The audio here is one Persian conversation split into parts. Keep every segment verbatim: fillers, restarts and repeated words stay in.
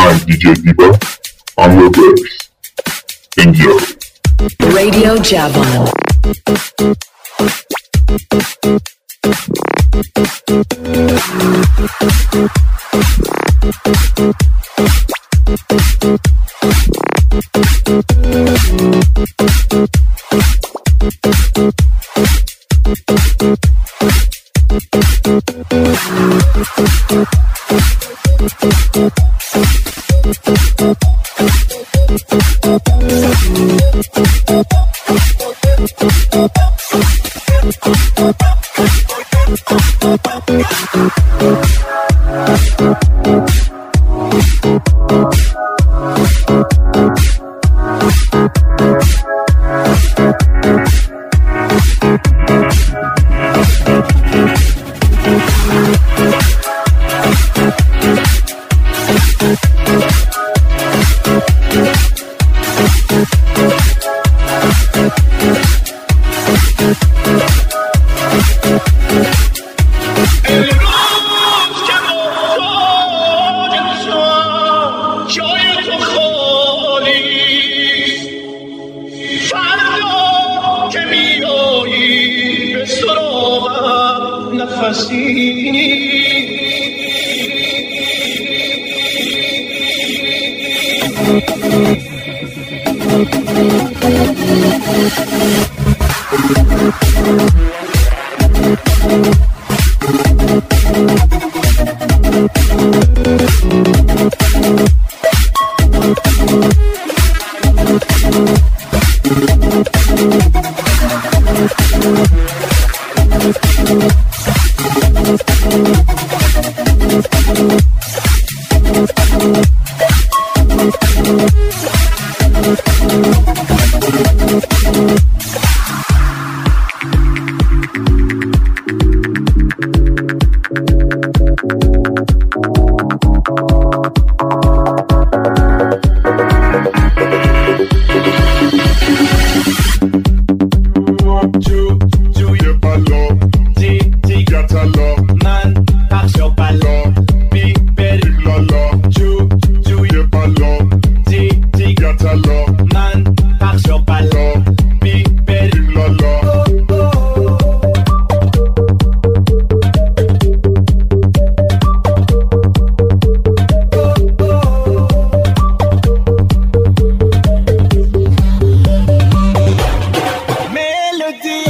I'm D J Diva on your verse. Enjoy. Radio Javan. Melody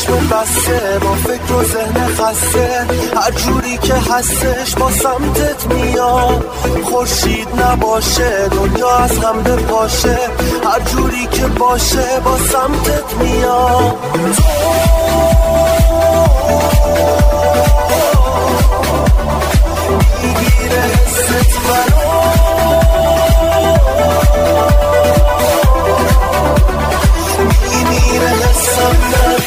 چشم بسته با فکر و ذهن خسته، هر جوری که هستش با سمتت میاد. خورشید نباشه دنیا از هم بپاشه، هر جوری که باشه با سمتت میاد. میگیره حست منو، میمیره حسم من.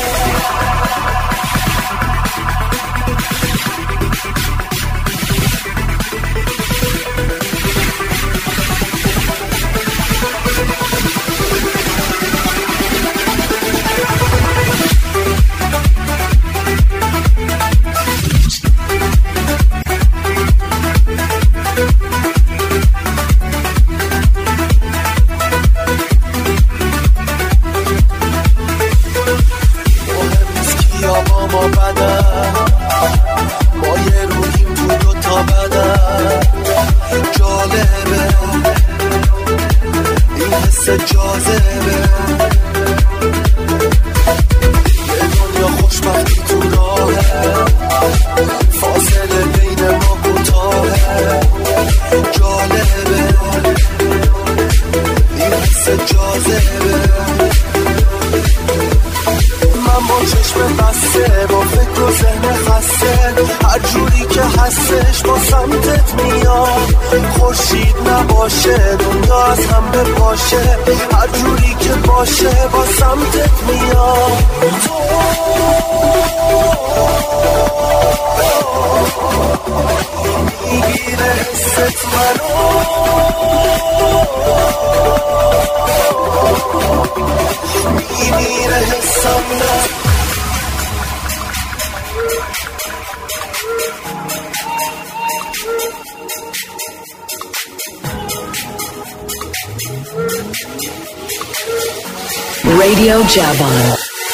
Radio Jabon.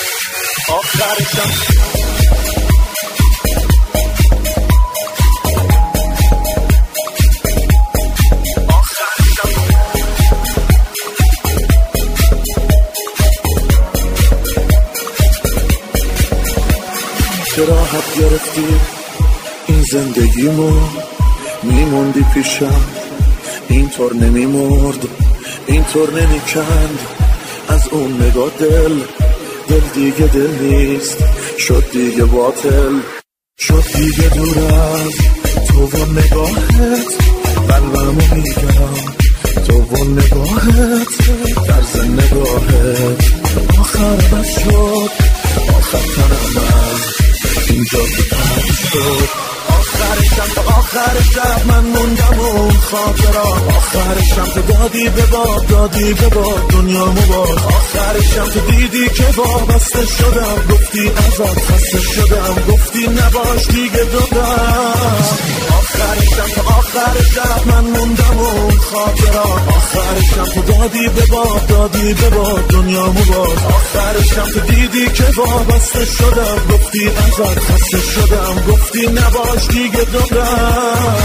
راحت گرفتی این زندگیمو، میموندی پیشم اینطور نمیمرد، اینطور نمیکند از اون نگاه. دل دل دیگه دل نیست، شد دیگه باطل، شد دیگه دور از تو و نگاهت. قلبمو میگم تو و نگاهت، طرز نگاهت آخر بس شد، آخر تنم از اینجا بپرد شد. آخرشم تا آخر شب من موندم اون خاطرات، آخرشم تو دادی به باد، دادی به باد دنیامو باد. آخرشم تو دیدی که وابسته شدم، گفتی ازت خسته شدم، گفتی نباش دیگه دادم. آخرشم تا آخر شب من موندم اون خاطرات، آخرشم تو دادی به باد، دادی به باد دنیامو باد. آخرشم تو دیدی که وابسته شدم، گفتی ازت خسته شدم، گفتی نباش دیگه دادم.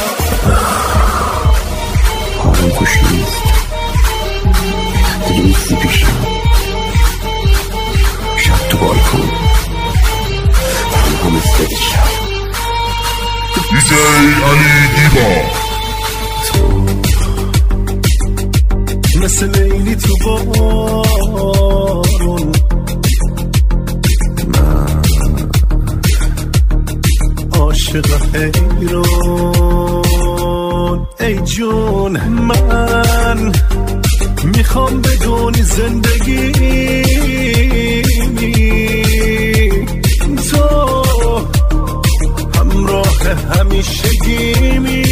حالم خوش نیست دیگه، نیستی پیشم. شب تو بالکن تنها مثل دیشب. دیجی علی دیبا تو مثل لیلی تو بارون، من عاشق حیران. ای جون من میخوام بدونی زندگی تو همراه همیشگیمی.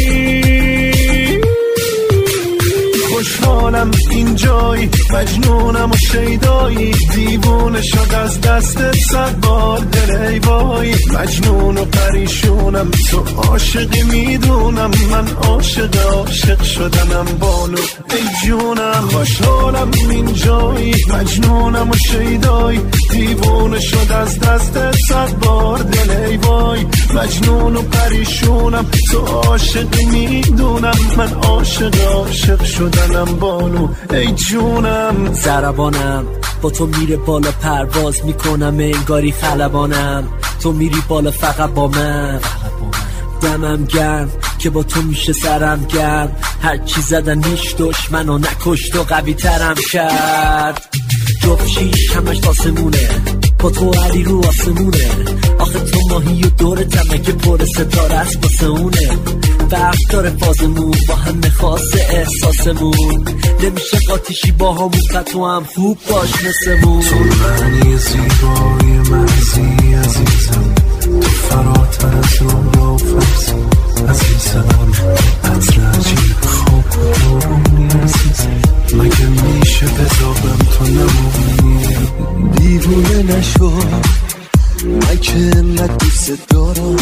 خوشحالم اینجایی، مجنونم و شیدایی، دیوونه شد از دستت صد بار دل ای وای. مجنون و پریشونم تو عاشقی میدونم، من عاشق عاشق شدنم بانو ای جونم. خوشحالم اینجایی، مجنونم و شیدایی، دیوونه شد از دستت صد بار دل ای وای. مجنون و پریشونم تو عاشقی میدونم، من عاشق عاشق شدنم بانو ای ای جونم. ضربانم با تو میره بالا، پرواز میکنم انگاری خلبانم. تو میری بالا فقط با من، دمم گرم که با تو میشه سرم گرم. هر چی زدن هیچ دشمنو نکشت و قوی ترم کرد. جفت شیش همش تاسمونه، با تو علی رو آسمونه. آخه تو ماهی و دور تمکه پر ستاره است واسه اونه. فرق داره فازمون با همه خاصه احساسمون. نمیشه قاتیشی با همون تو هم خوب باش مثمون. تو معنی زیبای مرزی عزیزم، تو فراتر از رویا و فرزی عزیزم. عطر عجیب خواب دارونی عزیزم، مگه میشه بذابم تو نمونی. دیوونه نشو من که انقدر دوست دارم،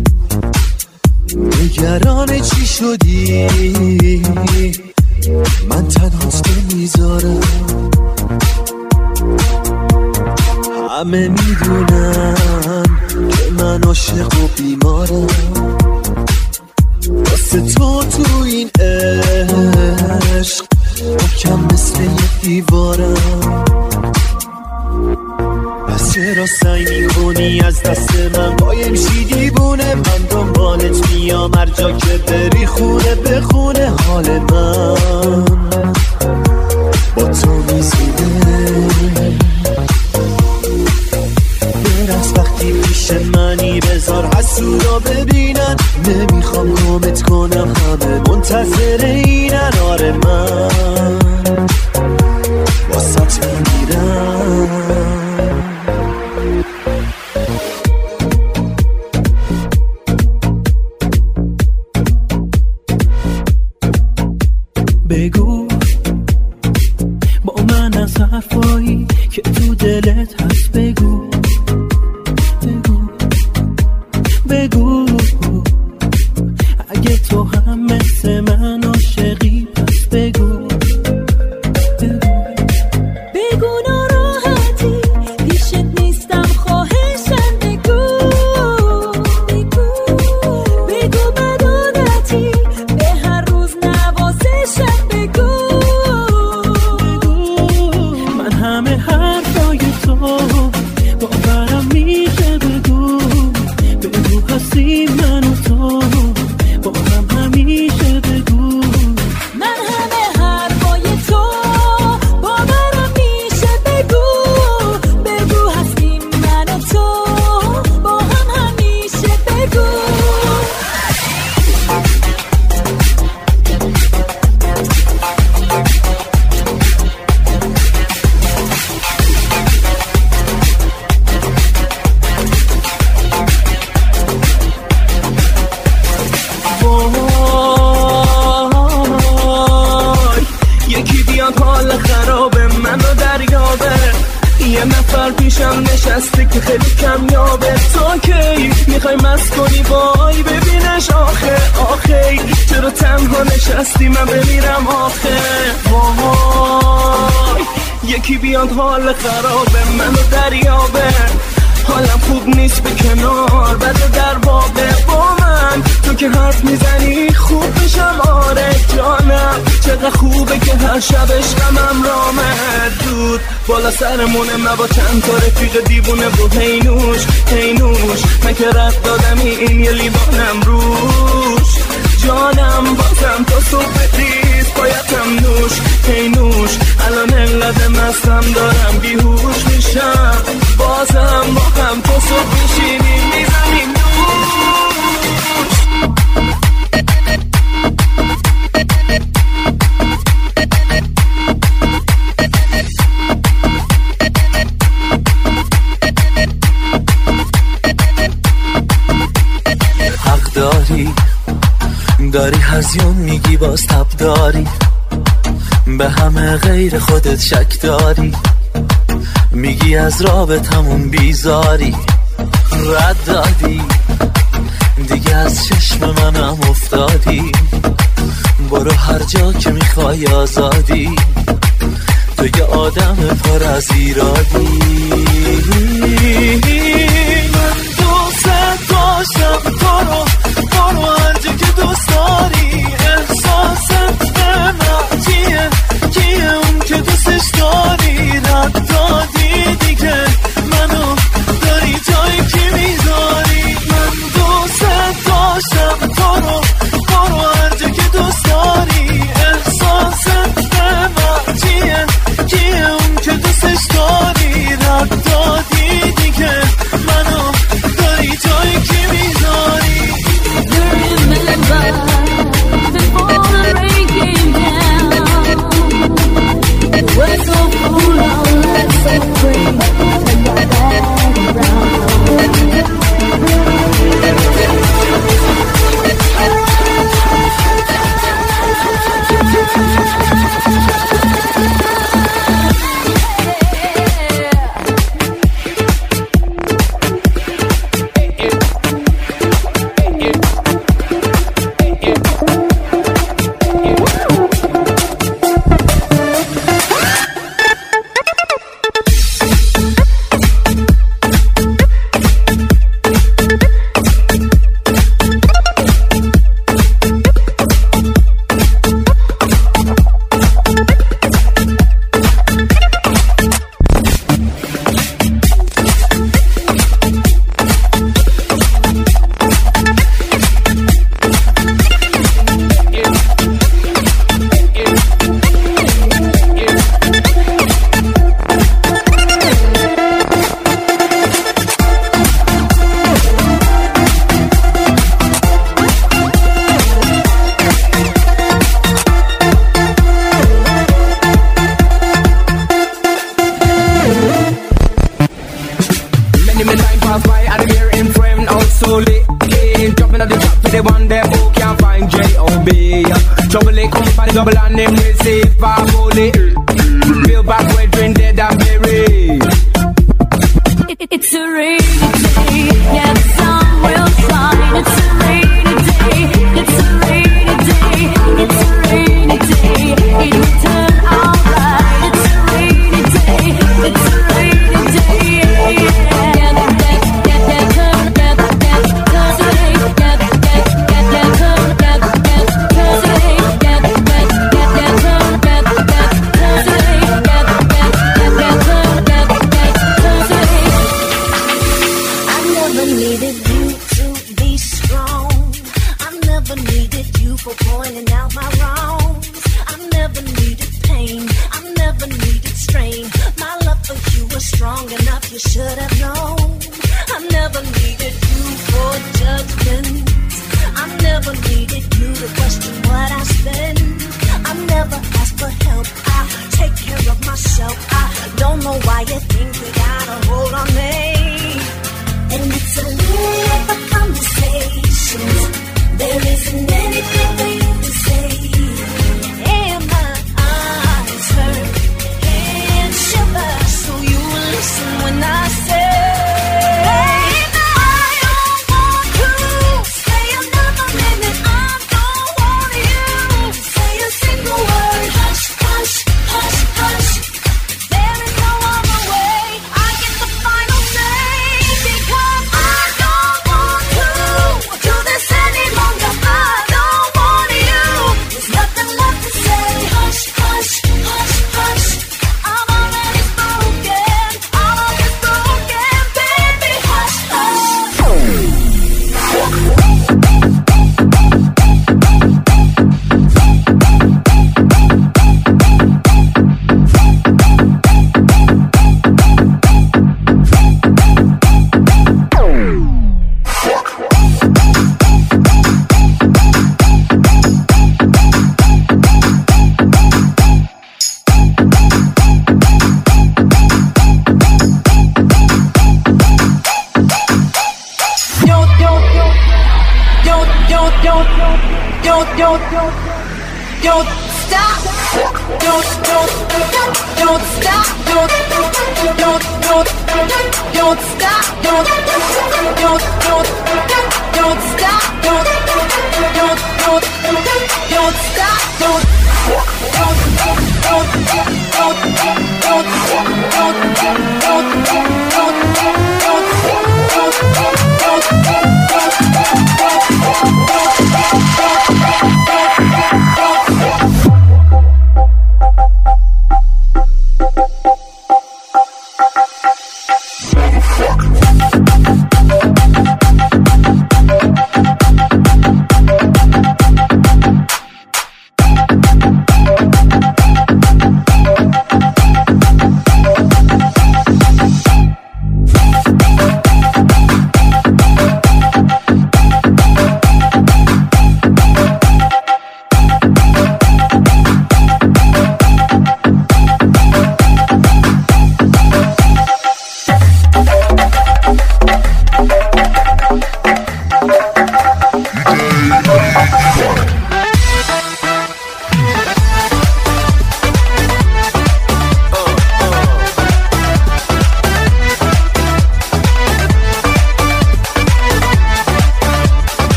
نگران چی شدی من تنهاست نمیذارم. همه میدونن که من عاشق و بیمارم، واسه تو تو این عشق محکم مثل یه دیوارم. پس چرا سعی میکنی از دست من قایم شی دیوونه؟ من دنبالت میام هر جا که بری، خونه به خونه حال من با تو میزونه. برس وقتی پیش منی، بذار حسودا ببینن. نمیخوام گمت کنم، همه منتظر اینن. آره من واسط میمیرم. بگو با من از حرفایی که تو دلت هست. بگو بگو بگو اگه تو هم مثل من عاشقی پس بگو بگو بگو ناراحتی پیشت نیستم، خواهشم بگو بگو بگو بد عادتی به هر روز نوازشم بگو بگو من همه حرفای تو باورم میشه. بگو بگو هستی من و تو با هم همیشه. بگو من همه حرفای تو باورم میشه. بگو بگو هستیم من و تو با هم همیشه. بگو یکی بیاد حال خرابه منو دریابه. یه نفر پیشم نشسته که خیلی کمیابه. تو کی میخوای مست کنی وای ببینش آخه آخه. چرا تنها نشستی من بمیرم آخه وای. یکی بیاد حال خرابه منو دریابه. حالم خوب نیست به کنار بده در بابه با من. تو که حرف میزنی خوب میشم آره جانم. چقدر خوبه که هر شب عشقم رامه دود بالا سرمونه. من با چند تا رفیق دیوونه و هینوش هینوش من که رفت دادمی این یه لیوانم روش. جانم بازم تا صبح ریز بایدم نوش هینوش. الان انقدر مستم دارم بیهوش میشم. بازم با هم تا صبح میشینیم میزنیم نوش. حق داری داری هزیون میگی باز تب داری. به همه غیر خودت شک داری. میگی از رابطمون بیزاری. رد دادی دیگه از چشم منم افتادی. برو هر جا که میخوای آزادی. تو یه آدم پر از ایرادی. من دوست داشتم تو رو برو هر جا که دوست داری. احساست به من کیه کیه اون دوستش داری رد دادی دیگه منو داری جایی که میذاری من دوست داشتم تو رو برو هر جا که دوست داری احساست به من چیه کیه اون که دوستش داری رد دادی دیگه منو داری جایی که میذاری We're so full of let's so free. Turn your back around.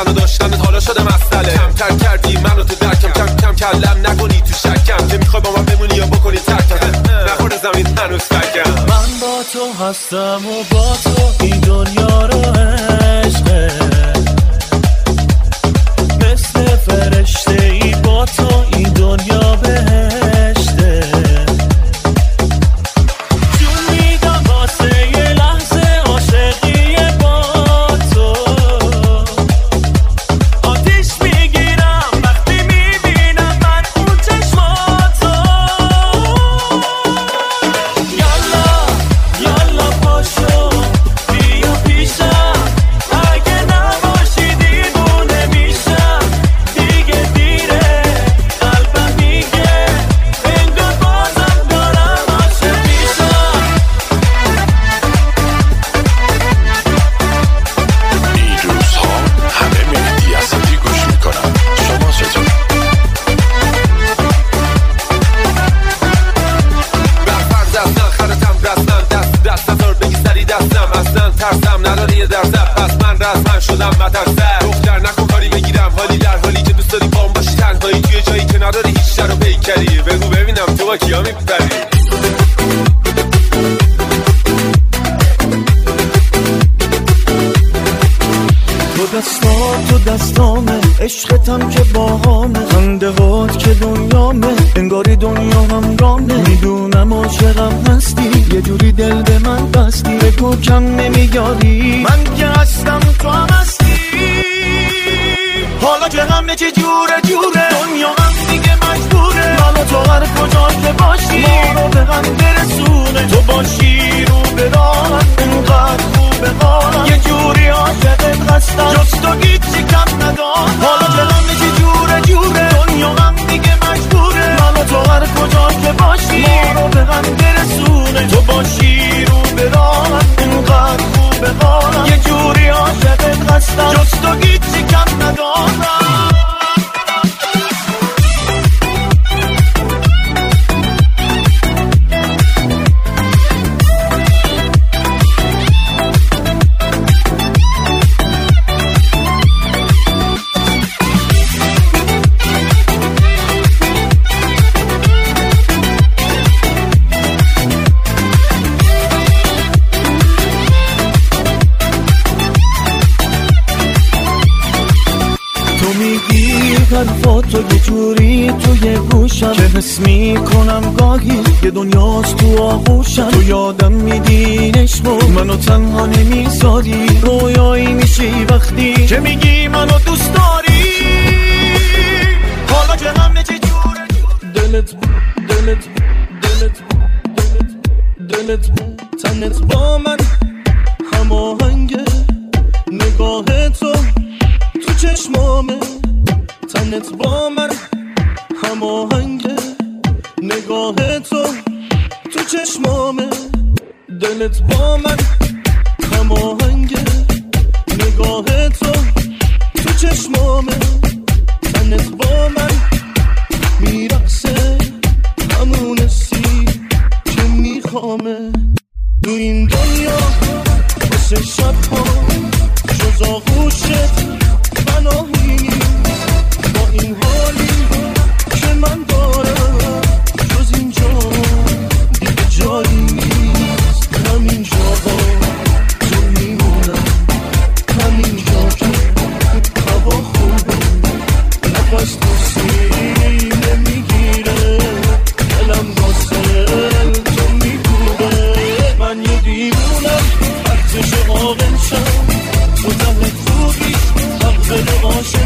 منو داشتن حالا شده مسئله. کمتر کردی منو تو درکم، کم کم کلم نکنی تو شکم که میخوای با من بمونی یا بکنی ترکم. نخورده زمین هنوز فکم. من با تو هستم و با تو این دنیا رو عشقه، مثل فرشته ای با تو این دنیا بهشته. جون میدم واسه یه لحظه عاشقی با تو، آتیش میگیرم وقتی میبینم من اون چشماتو. یالا یالا پاشو بیا پیشم، اگه نباشی دیوونه میشم. دیگه دیره قلبم میگه انگار بازم دارم عاشق میشم. این روزها همه مهدی اسدی گوش میکنم. شما چطور؟ برفر دستن خرتم دستن دست دست نزار بگی سری دستم. اصلا ترسم نداری یه درزم، پس من رسمن شدم مترسر. دختر نکن کاری بگیرم حالی در حالی که دوست داری بام باشی تنهایی توی جایی که نداری هیچ شر و پیکری. بگو ببینم تو با کیا میپری. تو دستات تو دستامه، عشقتم که باهامه، خنده هات که دنیامه، انگاری دنیا هم رامه. میدونم عاشقم هستی، یه جوری دل به من بستی، بگو کم نمیاری. من که هستم تو هم هستی، حالا که همه چه جوره جوره، دنیا هم دیگه مجبوره من و تو هر کجا که باشی ما رو به هم برسونه. تو باشی رو به راهم اینقدر خوبه حالم، یه جوری عاشقت هستم جز تو هیچی کم ندارم. حالا که همه چه جوره جوره، دنیا هم دیگه مجبوره من و تو هر کجا که باشی ما رو به هم برسونه. تو باشی رو به راهم اینقدر خوبه حالم، یه جوری عاشقت هستم جز تو هیچی کم ندارم. حرفاتو یه جوری توی گوشم که حس میکنم گاهی یه دنیاست تو آغوشم. تو یادم میدی عشقو منو تنها نمیذاری، رویایی میشی وقتی که میگی منو دوست داری. حالا که همه چی جوره دلت دلت دلت دلت دلت تنت با من هماهنگه، نگاه تو تو چشمامه، تنت با من هماهنگه، نگاه تو تو چشمامه. دلت با من هماهنگه، نگاه تو تو چشمامه. تنت با من میرقصه همون سی که میخوامه. تو این دنیا واسه شب ها جز آغوشت پناهی نیست، با این حالی که من دارم جز اینجا دیگه جایی نیست. همین جاها تو میمونم، همین جا که هوا خوبه، نفس تو سینه میگیره، دلم واسه تو میگوره. من یه دیوونم ارتش عاقل شم، تو ته خوبی حق بده عاشق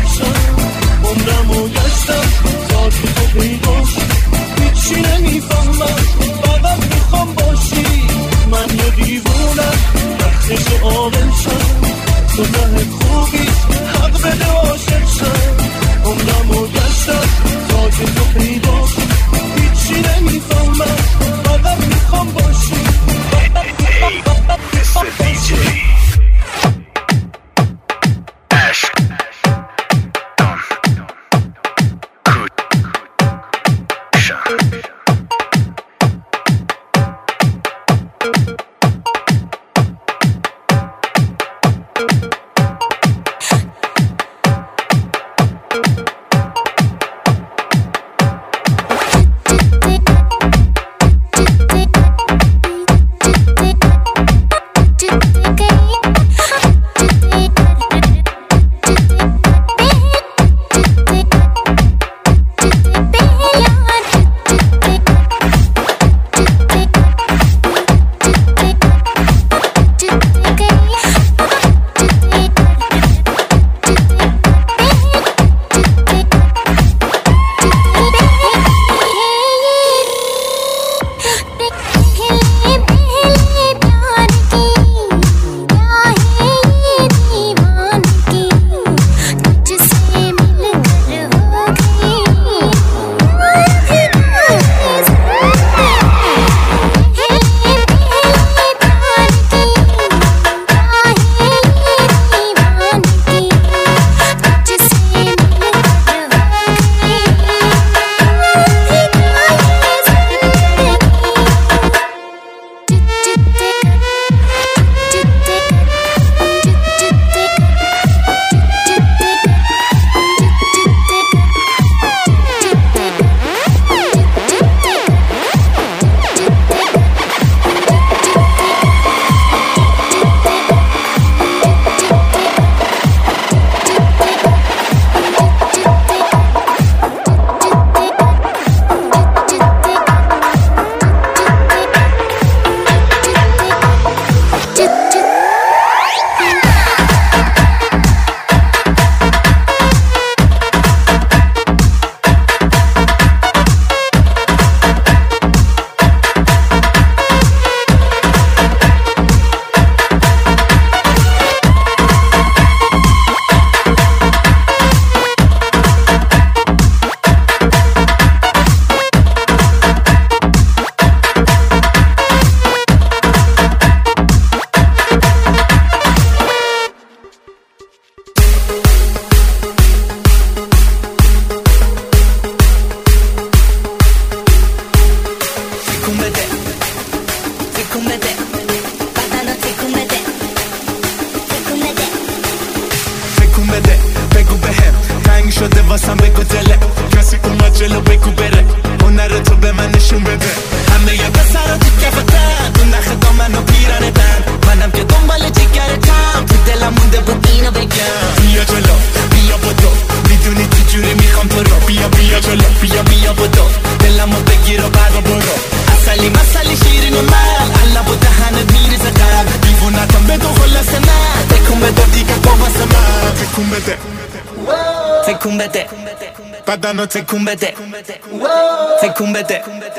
شده واسم بگو دله کسی اومد جلو بگو بره هنر تو به من نشون بده همه یه پسرا تو کفتن تو نخ دامن و پیرانه دن منم که دنبال جگرتم تو دلم مونده بود اینو بگم بیا جلو بیا بدو میدونی تو جوری میخوام تو رو بیا بیا جلو بیا بیا بدو دلمو بگیر و برو برو اصلی مسلی شیرین و من علب و دهنت میریزه قلب دیوونتم بدو خلاصه نه تکون بده دیگه با واسه من تکون بده تکون بده بدنو تکون بده تکون بده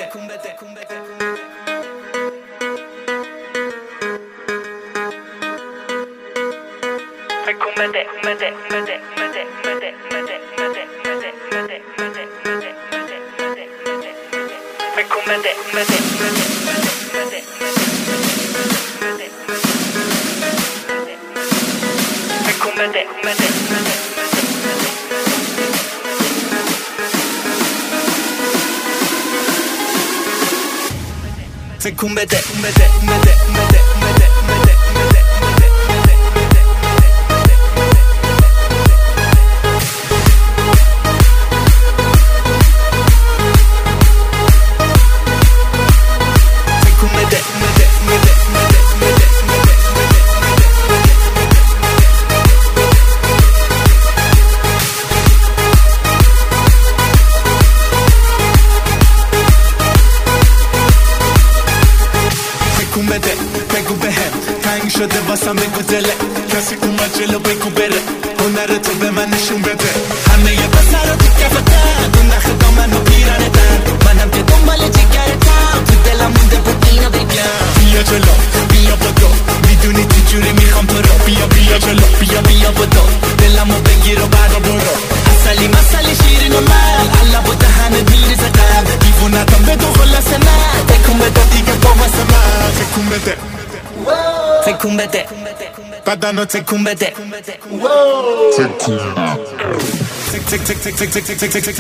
تکون بده بده بده بده بده بده بده بده بده تکون بده بده بده تکون بده بده تکون بده بده بده بده بده شده واسم بگو دله کسی اومد جلو بگو بره هنر تو به من نشون بده همه یه پسرا تو کفتن تو نخ دامن و پیرانه دن منم که دنبال جگرتم تو دلم مونده بود اینو بگم بیا جلو بیا بدو میدونی تو جوری میخوام تو رو بیا بیا جلو بیا بیا بدو دلمو بگیر و برو برو اصلی مسلی شیرین و من علب و دهنت میریزه قلب دیوونتم بدو خلاصه نه تکون بده دیگه با واسه من تکون بده تکون بده بدنو تکون بده تکون تک تک تک تک تک تک تک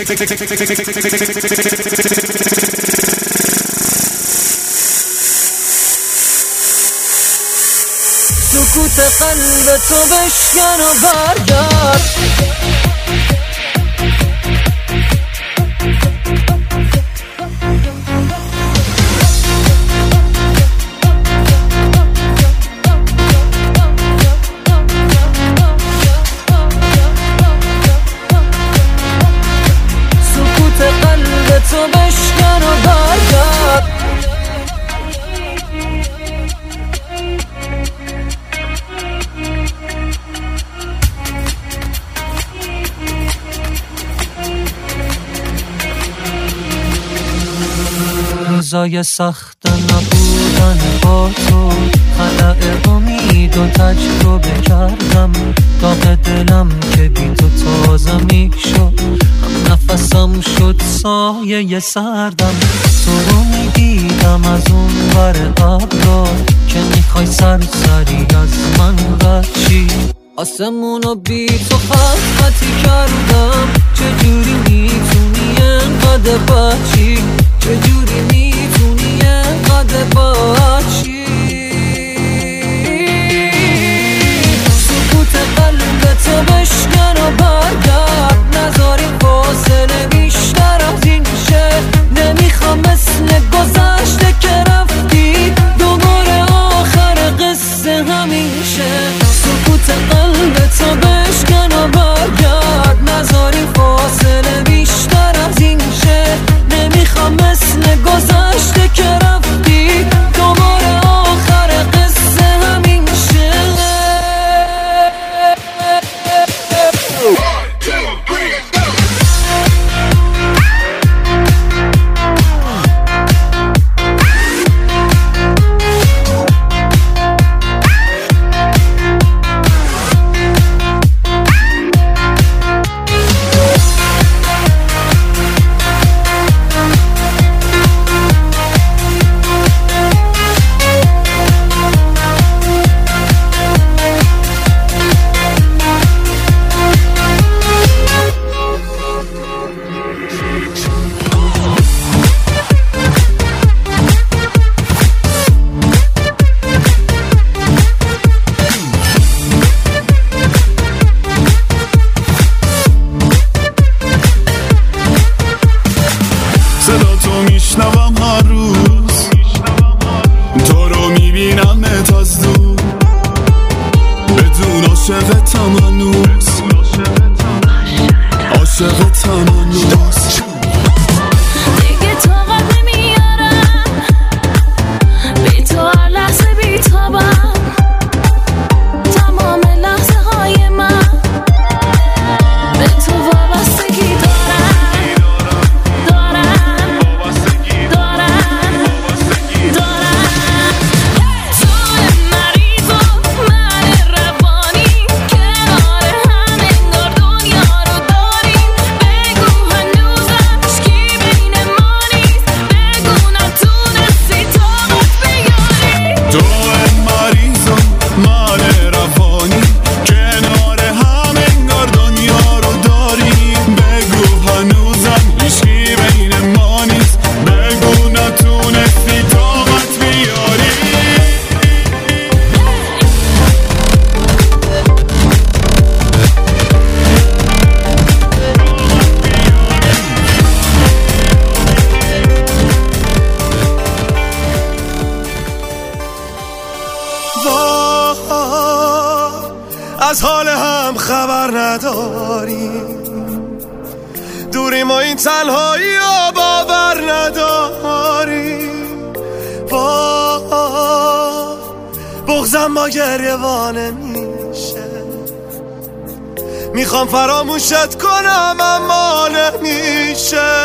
سکوت قلب تو بشکن و برگرد تو بشکن و برگرد روزای سخت نبودن با تو خلأ امید و تجربه کردم داغ دلم که بی تو تازه می شد هم نفسم شد سایه سردم تو رو می دیدم از اون ور ابرا که میخوای سرسری از من بچی آسمونو بی تو خط کردم چجوری میتونی انقدر بچی چجوری میتونی انقدر بچی سکوت قلب تو بشکن و برگرد نذاریم فاصله بیشتر از این شه نمیخوام مثل گذشته که رفتی دوباره آخر قصه همیشه سکوت قلب تو بشکن و برگرد نذاریم فاصله بیشتر از این شه نمیخوام مثل گذشته که رفتی دوباره آخر قصه همین شه از حال هم خبر نداریم، دوریم و این تنهایی و باور نداریم. وای بغضم با گریوانه میشه، میخوام فراموشت کنم اما نمیشه.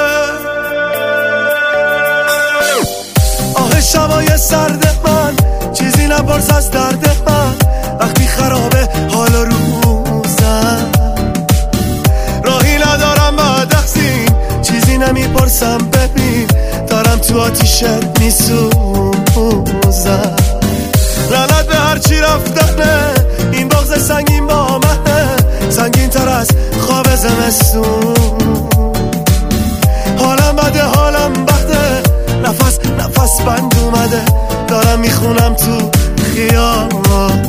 آه شبای سرد من چیزی نپرس از درد من، وقتی خرابه حال روزم راهی ندارم بعد از این، چیزی نمیپرسم ببین دارم تو آتیشت میسوزم. لعنت به هرچی رفتنه، این بغض سنگین با منه، سنگین تر از خواب زمستون. حالم بده حالم بده، نفس نفس بند اومده، دارم میخونم تو خیابون.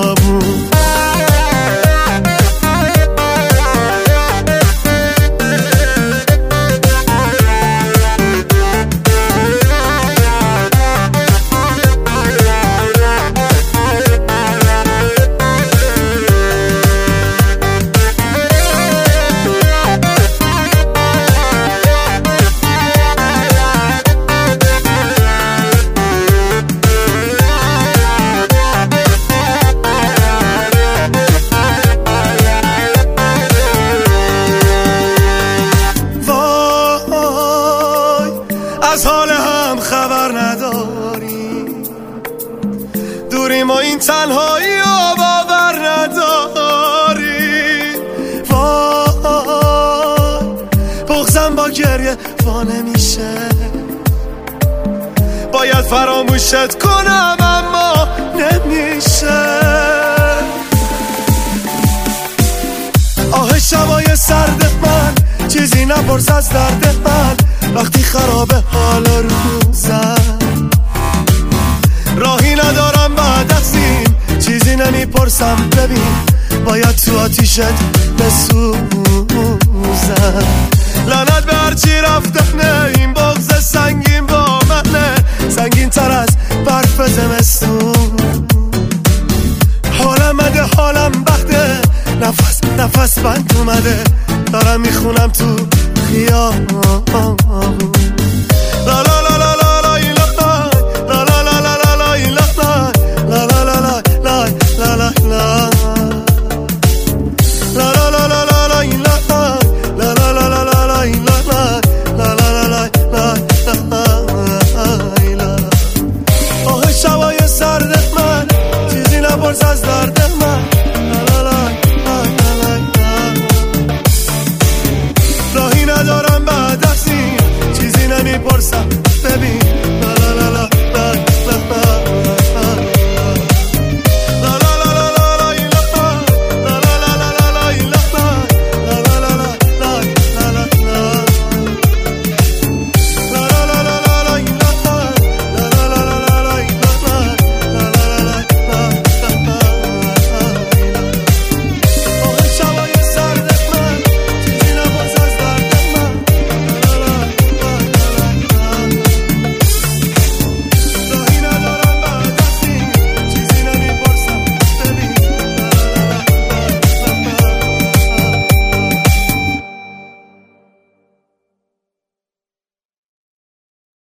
از حال هم خبر نداریم، دوریم و این تنهایی و باور نداریم. وای بغضم با گریه وانه میشه، باید فراموشت کنم اما نمیشه. آه شبای سرد من چیزی نپرس از درد من، وقتی خرابه حال روزم راهی ندارم بعد از این، چیزی نمیپرسم ببین باید تو آتیشت بسوزم. لعنت به هرچی رفتنه، این بغض سنگین با منه، سنگین تر از برف زمستون. حالم بده حالم بده، نفس نفس بند اومده، دارم میخونم تو خیابون. لا لا